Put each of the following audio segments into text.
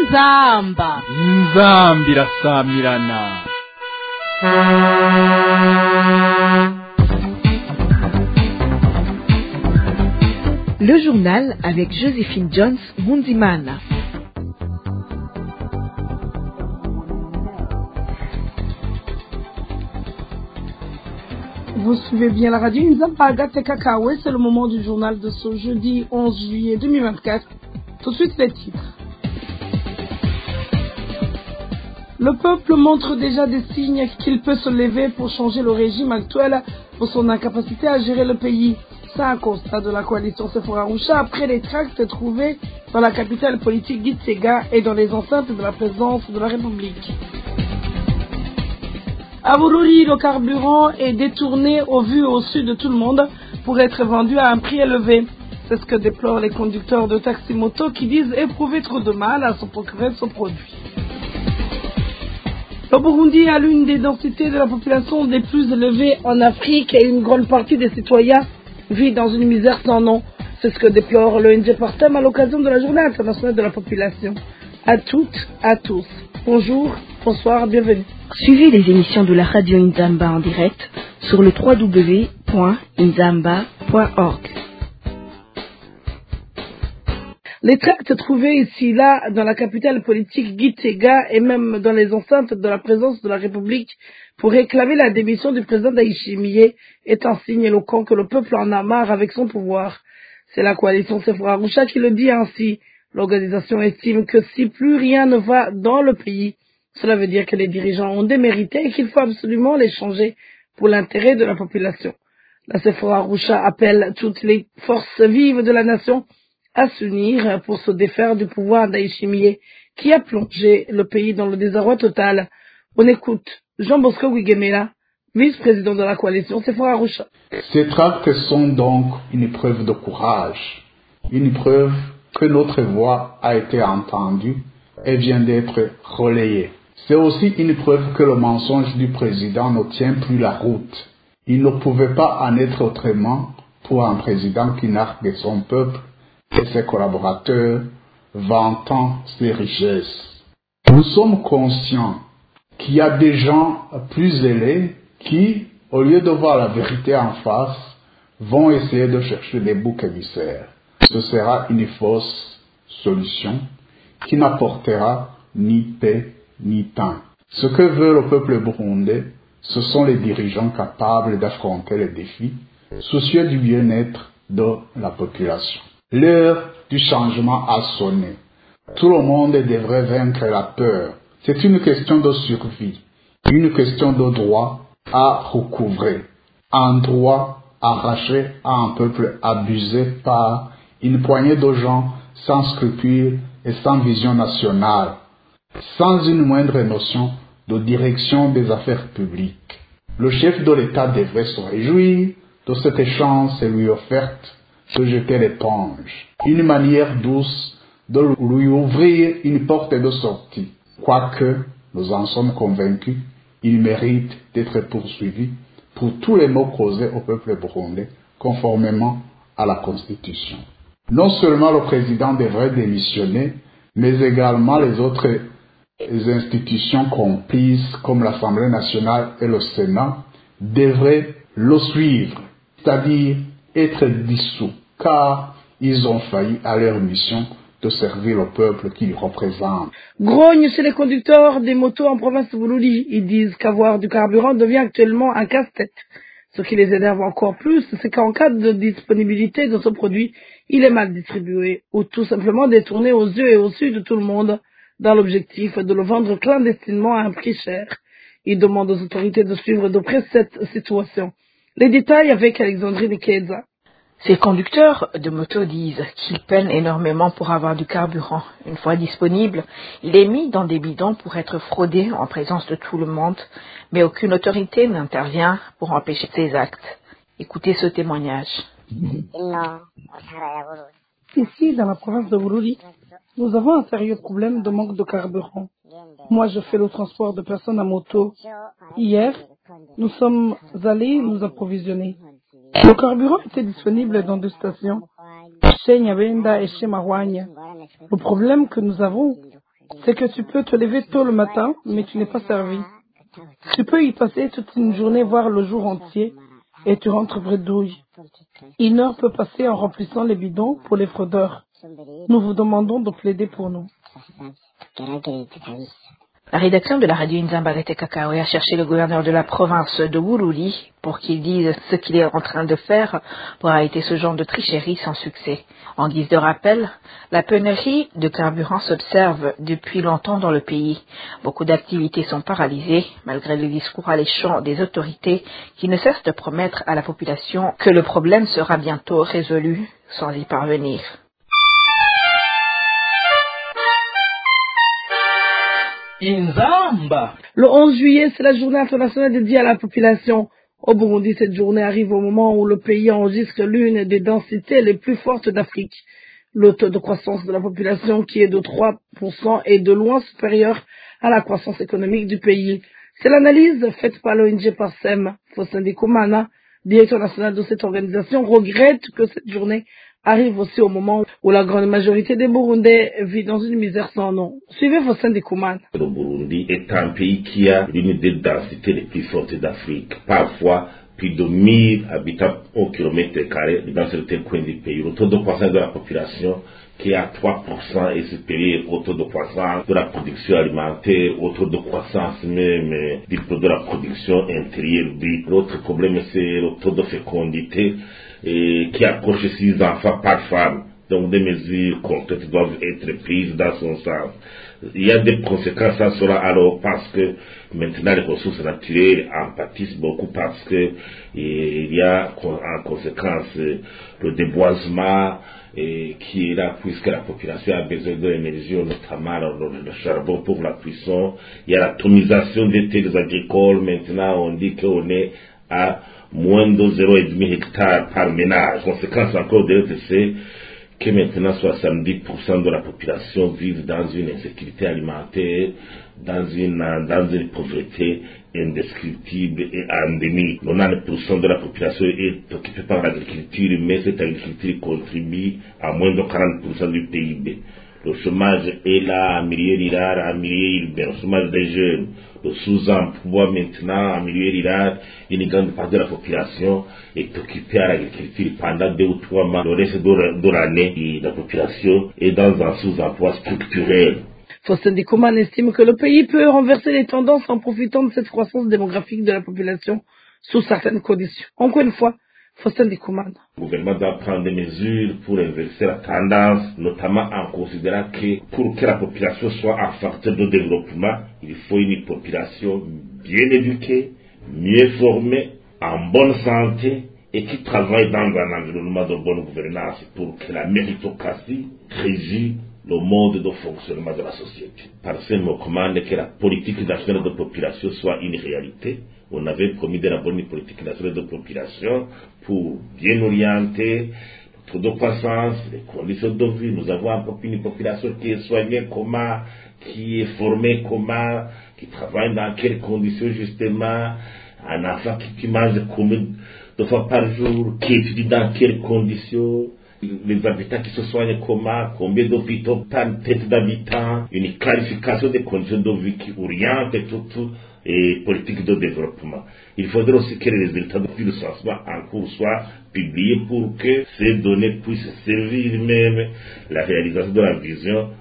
inzamba irasamirana. Le journal avec Joséphine Jones Mundimana. Vous suivez bien la radio Nzamba Agathe Kakawe, c'est le moment du journal de ce jeudi 11 juillet 2024. Tout de suite les titres. Le peuple montre déjà des signes qu'il peut se lever pour changer le régime actuel pour son incapacité à gérer le pays. C'est un constat de la coalition Sephora Roucha après les tracts trouvés dans la capitale politique Gitega et dans les enceintes de la présidence de la République. À Bururi, le carburant est détourné au vu et au su de tout le monde pour être vendu à un prix élevé. C'est ce que déplorent les conducteurs de taxi-moto qui disent éprouver trop de mal à se procurer ce produit. Le Burundi a l'une des densités de la population les plus élevées en Afrique et une grande partie des citoyens vit dans une misère sans nom. C'est ce que déplore l'ONG Partem à l'occasion de la Journée internationale de la population. À toutes, à tous. Bonjour, bonsoir, bienvenue. Suivez les émissions de la radio Nzamba en direct sur le www.nzamba.org. Les tracts trouvés ici là dans la capitale politique Gitega et même dans les enceintes de la présence de la République pour réclamer la démission du président Ndayishimiye est un signe éloquent que le peuple en a marre avec son pouvoir. C'est la coalition Sephora Roucha qui le dit ainsi. L'organisation estime que si plus rien ne va dans le pays, cela veut dire que les dirigeants ont démérité et qu'il faut absolument les changer pour l'intérêt de la population. La Sephora Roucha appelle toutes les forces vives de la nation à s'unir pour se défaire du pouvoir d'Ndayishimiye qui a plongé le pays dans le désarroi total. On écoute Jean Bosco Wigemela, vice-président de la coalition Sephora Roucha. Ces tracts sont donc une preuve de courage, une preuve que notre voix a été entendue et vient d'être relayée. C'est aussi une preuve que le mensonge du président ne tient plus la route. Il ne pouvait pas en être autrement pour un président qui nargue son peuple et ses collaborateurs vantant ses richesses. Nous sommes conscients qu'il y a des gens plus zélés qui, au lieu de voir la vérité en face, vont essayer de chercher des boucs émissaires. Ce sera une fausse solution qui n'apportera ni paix ni pain. Ce que veut le peuple burundais, ce sont les dirigeants capables d'affronter les défis, soucieux du bien-être de la population. L'heure du changement a sonné. Tout le monde devrait vaincre la peur. C'est une question de survie, une question de droit à recouvrer, un droit arraché à un peuple abusé par une poignée de gens sans scrupules et sans vision nationale, sans une moindre notion de direction des affaires publiques. Le chef de l'État devrait se réjouir de cette chance lui offerte de jeter l'éponge, une manière douce de lui ouvrir une porte de sortie. Quoique, nous en sommes convaincus, il mérite d'être poursuivi pour tous les maux causés au peuple burundais, conformément à la Constitution. Non seulement le président devrait démissionner, mais également les autres institutions complices comme l'Assemblée nationale et le Sénat devraient le suivre, c'est-à-dire être dissous, car ils ont failli à leur mission de servir le peuple qu'ils représentent. Grogne chez les conducteurs des motos en province de Bururi. Ils disent qu'avoir du carburant devient actuellement un casse-tête. Ce qui les énerve encore plus, c'est qu'en cas de disponibilité de ce produit, il est mal distribué ou tout simplement détourné aux yeux et au su de tout le monde dans l'objectif de le vendre clandestinement à un prix cher. Ils demandent aux autorités de suivre de près cette situation. Les détails avec Alexandrie Nikeza. Ces conducteurs de moto disent qu'ils peinent énormément pour avoir du carburant. Une fois disponible, il est mis dans des bidons pour être fraudé en présence de tout le monde, mais aucune autorité n'intervient pour empêcher ces actes. Écoutez ce témoignage. Ici, dans la province de Bururi, nous avons un sérieux problème de manque de carburant. Moi, je fais le transport de personnes à moto. Hier, nous sommes allés nous approvisionner. Le carburant était disponible dans 2 stations, chez Nyabenda et chez Marwanya. Le problème que nous avons, c'est que tu peux te lever tôt le matin, mais tu n'es pas servi. Tu peux y passer toute une journée, voire le jour entier, et tu rentres bredouille. 1 heure peut passer en remplissant les bidons pour les fraudeurs. Nous vous demandons de plaider pour nous. La rédaction de la radio Nzambarete Kakawe a cherché le gouverneur de la province de Bururi pour qu'il dise ce qu'il est en train de faire pour arrêter ce genre de tricherie sans succès. En guise de rappel, la pénurie de carburant s'observe depuis longtemps dans le pays. Beaucoup d'activités sont paralysées malgré les discours alléchants des autorités qui ne cessent de promettre à la population que le problème sera bientôt résolu sans y parvenir. Inzamba. Le 11 juillet, c'est la journée internationale dédiée à la population. Au Burundi, cette journée arrive au moment où le pays enregistre l'une des densités les plus fortes d'Afrique. Le taux de croissance de la population, qui est de 3%, est de loin supérieur à la croissance économique du pays. C'est l'analyse faite par l'ONG Parsem. Fossé Ndikumana, directeur national de cette organisation, regrette que cette journée arrive aussi au moment où la grande majorité des Burundais vit dans une misère sans nom. Suivez Fossé Ndikumana. Le Burundi est un pays qui a l'une des densités les plus fortes d'Afrique. Parfois, plus de 1000 habitants au kilomètre carré dans certains coins du pays. Le taux de croissance de la population qui est à 3% est supérieur au taux de croissance de la production alimentaire, au taux de croissance même du produit de la production intérieure brute. L'autre problème, c'est le taux de fécondité qui approche 6 enfants par femme. Donc des mesures concrètes doivent être prises dans son sens. Il y a des conséquences à cela alors parce que maintenant les ressources naturelles en pâtissent beaucoup parce que il y a en conséquence le déboisement qui est là puisque la population a besoin de l'énergie, notamment le charbon pour la cuisson. Il y a l'atomisation des terres agricoles. Maintenant on dit qu'on est à moins de 0,5 hectares par ménage. Conséquence encore de c'est que maintenant 70% de la population vit dans une insécurité alimentaire, dans une pauvreté indescriptible et endémique. 90% de la population est occupée par l'agriculture, mais cette agriculture contribue à moins de 40% du PIB. Le chômage est là, en milieu rural, en milieu urbain, le chômage des jeunes, le sous-emploi maintenant, en milieu rural, une grande partie de la population est occupée à l'agriculture pendant 2 ou 3 mois. Le reste de l'année, la population est dans un sous-emploi structurel. Fossé Ndikumana estime que le pays peut renverser les tendances en profitant de cette croissance démographique de la population sous certaines conditions. Encore une fois, Fossé Ndikumana. Le gouvernement doit prendre des mesures pour inverser la tendance, notamment en considérant que pour que la population soit un facteur de développement, il faut une population bien éduquée, mieux formée, en bonne santé et qui travaille dans un environnement de bonne gouvernance pour que la méritocratie régisse le mode de fonctionnement de la société. Par ce me commande que la politique nationale de population soit une réalité. On avait promis de la bonne politique nationale de population pour bien orienter le taux de croissance, les conditions de vie. Nous avons une population qui est soignée comment, qui est formée comment, qui travaille dans quelles conditions justement, un enfant qui mange combien de fois par jour, qui étudie dans quelles conditions, les habitants qui se soignent comment, combien d'hôpitaux par tête d'habitants, une clarification des conditions de vie qui oriente tout et politique de développement. Il faudrait aussi que les résultats du recensement en cours soient publiés pour que ces données puissent servir même la réalisation de la vision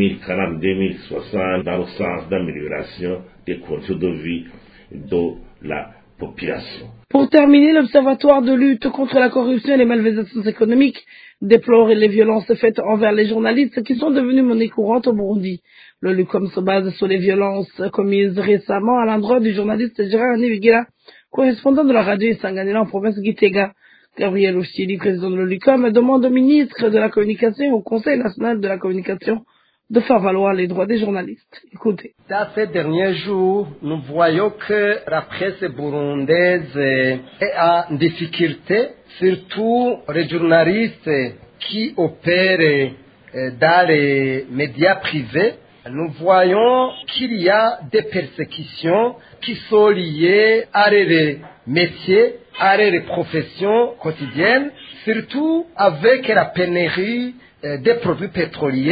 2040-2060 dans le sens d'amélioration des conditions de vie de la population. Pour terminer, l'Observatoire de lutte contre la corruption et les malversations économiques déplore les violences faites envers les journalistes qui sont devenues monnaie courante au Burundi. Le LUCOM se base sur les violences commises récemment à l'endroit du journaliste Gérard Nibigila, correspondant de la radio Isanganila en province Gitega. Gabriel Oshili, président de l'UCOM, demande au ministre de la Communication et au Conseil national de la communication de faire valoir les droits des journalistes. Écoutez. Dans ces derniers jours, nous voyons que la presse burundaise est en difficulté, surtout les journalistes qui opèrent dans les médias privés. Nous voyons qu'il y a des persécutions qui sont liées à leurs métiers, à leurs professions quotidiennes, surtout avec la pénurie des produits pétroliers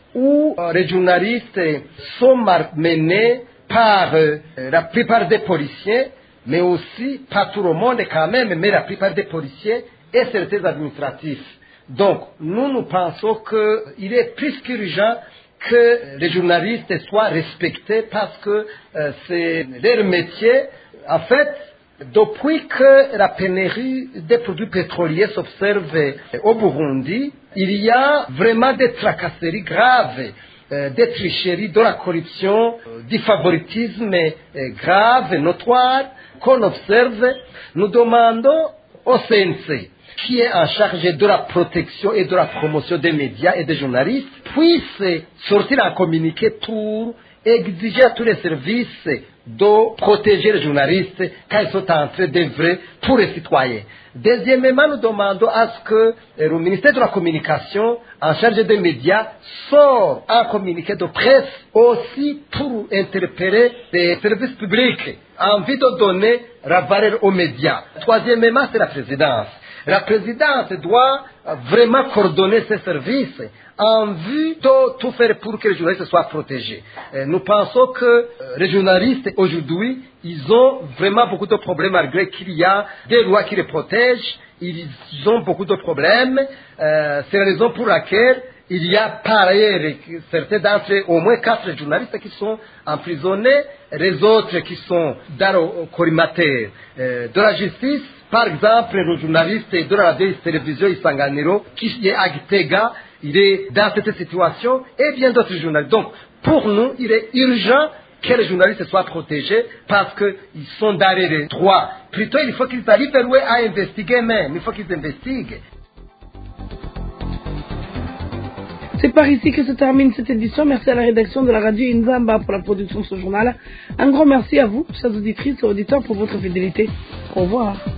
où les journalistes sont malmenés par la plupart des policiers, mais aussi pas tout le monde quand même, mais la plupart des policiers et certains administratifs. Donc, nous pensons qu'il est plus qu'urgent que les journalistes soient respectés parce que c'est leur métier. En fait, depuis que la pénurie des produits pétroliers s'observe au Burundi, il y a vraiment des tracasseries graves, des tricheries, de la corruption, du favoritisme grave, notoire, qu'on observe. Nous demandons au CNC, qui est en charge de la protection et de la promotion des médias et des journalistes, puisse sortir un communiqué pour exiger à tous les services de protéger les journalistes quand ils sont en train d'œuvrer pour les citoyens. Deuxièmement, nous demandons à ce que le ministère de la Communication, en charge des médias, sort un communiqué de presse aussi pour interpeller les services publics en vue de donner la valeur aux médias. Troisièmement, c'est la présidence. La présidence doit vraiment coordonner ses services en vue de tout faire pour que les journalistes soient protégés. Nous pensons que les journalistes aujourd'hui, ils ont vraiment beaucoup de problèmes malgré qu'il y a des lois qui les protègent. Ils ont beaucoup de problèmes. C'est la raison pour laquelle il y a par ailleurs certains d'entre eux, au moins 4 journalistes qui sont emprisonnés, les autres qui sont dans le collimateur de la justice. Par exemple, le journaliste de la radio-télévision Isanganiro, qui est à Gitega, il est dans cette situation, et bien d'autres journalistes. Donc, pour nous, il est urgent que les journalistes soient protégés parce qu'ils sont derrière les droits. Plutôt, il faut qu'ils arrivent à investiguer même. Il faut qu'ils investiguent. C'est par ici que se termine cette édition. Merci à la rédaction de la radio Inzamba pour la production de ce journal. Un grand merci à vous, chers auditrices et auditeurs, pour votre fidélité. Au revoir.